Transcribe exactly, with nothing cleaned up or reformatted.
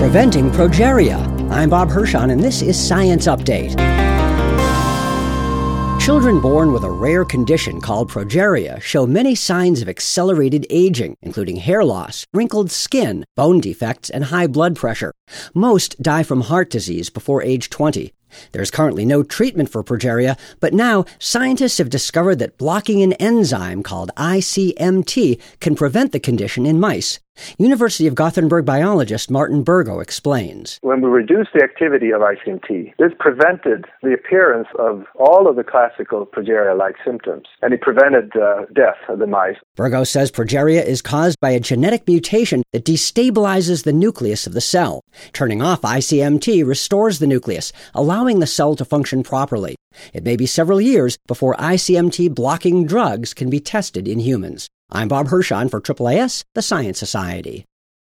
Preventing progeria. I'm Bob Hirschon, and this is Science Update. Children born with a rare condition called progeria show many signs of accelerated aging, including hair loss, wrinkled skin, bone defects, and high blood pressure. Most die from heart disease before age twenty. There's currently no treatment for progeria, but now scientists have discovered that blocking an enzyme called I C M T can prevent the condition in mice. University of Gothenburg biologist Martin Burgo explains. When we reduced the activity of I C M T, this prevented the appearance of all of the classical progeria-like symptoms, and it prevented uh, death of the mice. Burgo says progeria is caused by a genetic mutation that destabilizes the nucleus of the cell. Turning off I C M T restores the nucleus, allowing the cell to function properly. It may be several years before I C M T blocking drugs can be tested in humans. I'm Bob Hirschon for A A A S, the Science Society.